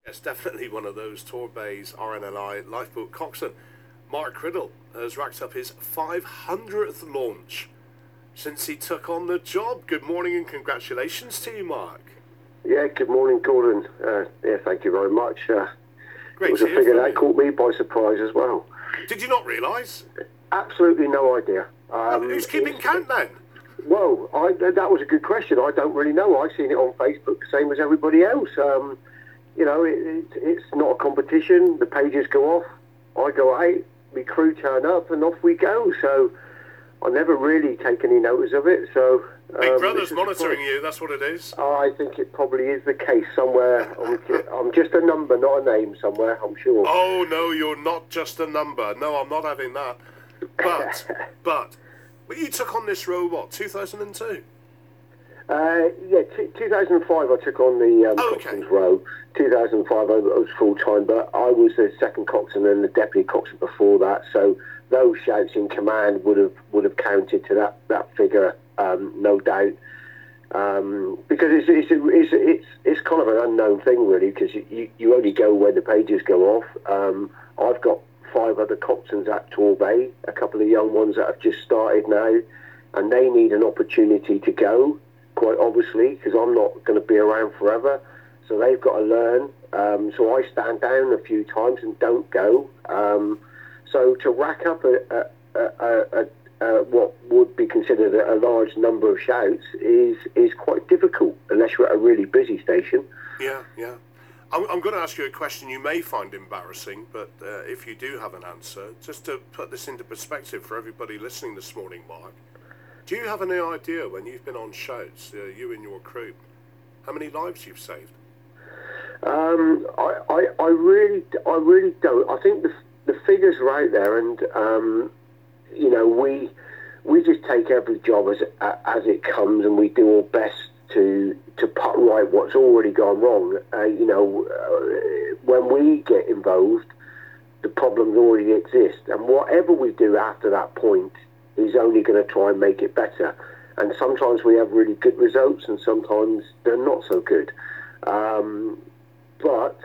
It's definitely one of those Torbay's RNLI lifeboat coxswain. Mark Criddle has racked up his 500th launch since he took on the job. Good morning and congratulations to you, Mark. Yeah, good morning, Gordon. Thank you very much. Great it was a figure that caught me by surprise as well. Did you not realise? Absolutely no idea. Who's keeping count then? Well, that was a good question. I don't really know. I've seen it on Facebook, the same as everybody else. It's not a competition. The pages go off. I go out. My crew turn up, and off we go. So I never really take any notice of it. So Big Brother's monitoring you. That's what it is. I think it probably is the case somewhere. I'm just a number, not a name somewhere, I'm sure. Oh, no, you're not just a number. No, I'm not having that. But you took on this role, what, 2002? 2005 I took on the coxswain's role. 2005 I was full-time, but I was the second coxswain and the deputy coxswain before that, so those shouts in command would have counted to that figure, no doubt. Because it's kind of an unknown thing really, because you only go when the pages go off. I've got 5 other coxswains at Torbay, a couple of young ones that have just started now, and they need an opportunity to go, quite obviously, because I'm not going to be around forever. So they've got to learn. So I stand down a few times and don't go. So to rack up what would be considered a large number of shouts is quite difficult, unless you're at a really busy station. Yeah. I'm going to ask you a question you may find embarrassing, but if you do have an answer, just to put this into perspective for everybody listening this morning, Mark, do you have any idea when you've been on shouts, you and your crew, how many lives you've saved? I really don't. I think the figures are out there, and we just take every job as it comes, and we do our best to put right what's already gone wrong. When we get involved, the problems already exist, and whatever we do after that point is only going to try and make it better. And sometimes we have really good results, and sometimes they're not so good. But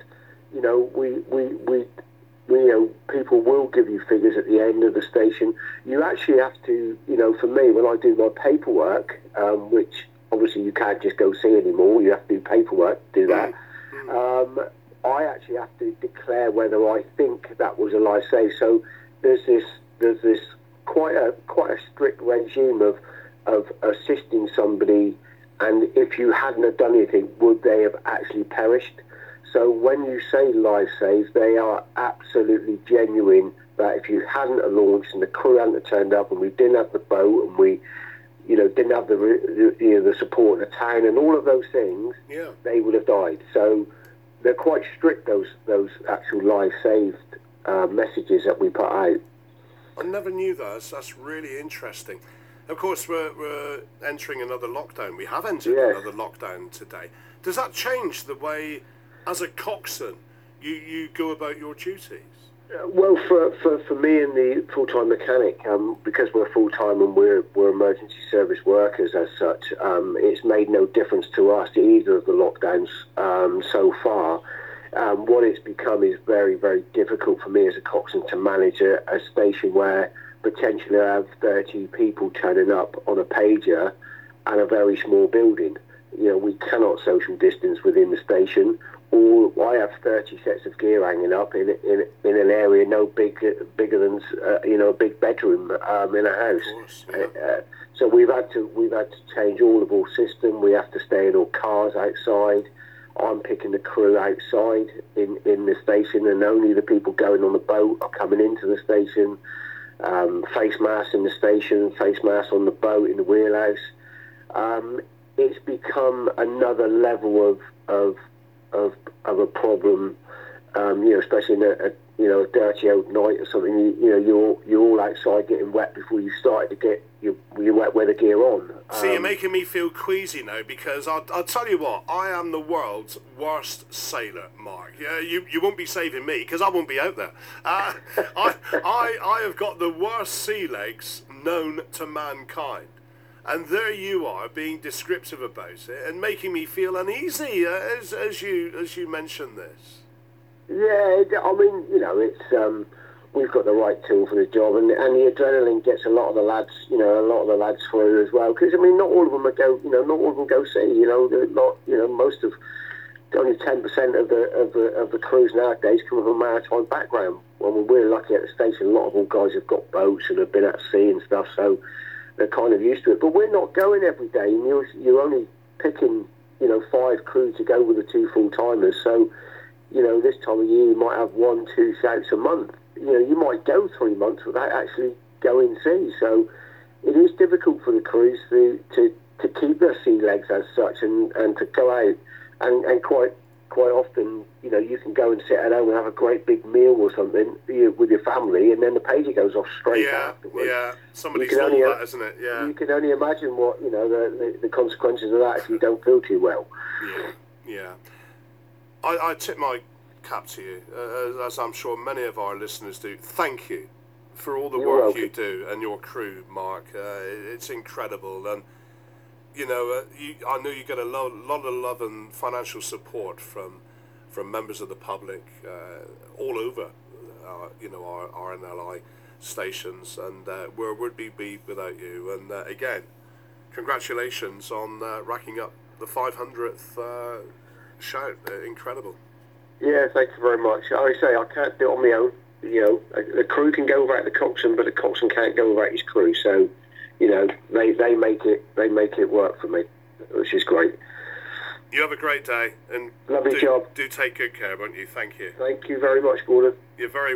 people will give you figures at the end of the station. You actually have to, for me, when I do my paperwork, which obviously you can't just go see anymore, you have to do paperwork to do that. I actually have to declare whether I think that was a life save. So there's this quite a strict regime of assisting somebody, and if you hadn't have done anything, would they have actually perished? So when you say life saves, they are absolutely genuine. That if you hadn't have launched and the crew hadn't have turned up, and we didn't have the boat, and we, didn't have the support of the town and all of those things, they would have died. So they're quite strict, those actual life saved messages that we put out. I never knew that. That's really interesting. Of course, we're entering another lockdown. We have entered another lockdown today. Does that change the way, as a coxswain, you go about your duties? Well, for me and the full-time mechanic, because we're full-time and we're emergency service workers as such, it's made no difference to us, either of the lockdowns so far. What it's become is very, very difficult for me as a coxswain to manage a station where potentially I have 30 people turning up on a pager and a very small building. We cannot social distance within the station, or I have 30 sets of gear hanging up in an area no bigger than a big bedroom in a house. Of course, so we've had to change all of our system. We have to stay in our cars outside. I'm picking the crew outside in the station, and only the people going on the boat are coming into the station. Face masks in the station, face masks on the boat in the wheelhouse. It's become another level of a problem. Especially in a dirty old night or something. You're all outside getting wet before you started to get your wet weather gear on. See, you're making me feel queasy now, because I'll tell you what, I am the world's worst sailor, Mark. Yeah, you won't be saving me, because I won't be out there. I have got the worst sea legs known to mankind. And there you are, being descriptive about it and making me feel uneasy as you mention this. Yeah, I mean, it's we've got the right tool for the job, and the adrenaline gets a lot of the lads, through as well. Because I mean, not all of them not all of them go see. They're not, most of only 10% of the crews nowadays come from a maritime background. Well, we're lucky at the station. A lot of all guys have got boats and have been at sea and stuff, so they're kind of used to it. But we're not going every day, and you're only picking 5 crew to go with the 2 full timers. So this time of year you might have 1-2 shouts a month. You might go 3 months without actually going sea. So it is difficult for the crews to keep their sea legs as such, and to go out and quite often you can go and sit at home and have a great big meal or something with your family, and then the pager goes off straight afterwards. Yeah, somebody's thought that, isn't it? Yeah. You can only imagine what the consequences of that if you don't feel too well. Yeah. I tip my cap to you, as I'm sure many of our listeners do. Thank you for all the work you do and your crew, Mark. It's incredible, and I know you get a lot of love and financial support from members of the public all over, our RNLI stations, and where would we be without you? And again, congratulations on racking up the 500th shout. Incredible. Yeah, thank you very much. I say I can't do it on my own. The crew can go without the coxswain, but the coxswain can't go without his crew. So, they make it work for me, which is great. You have a great day, and lovely job. Do take good care, won't you? Thank you. Thank you very much, Gordon. You're very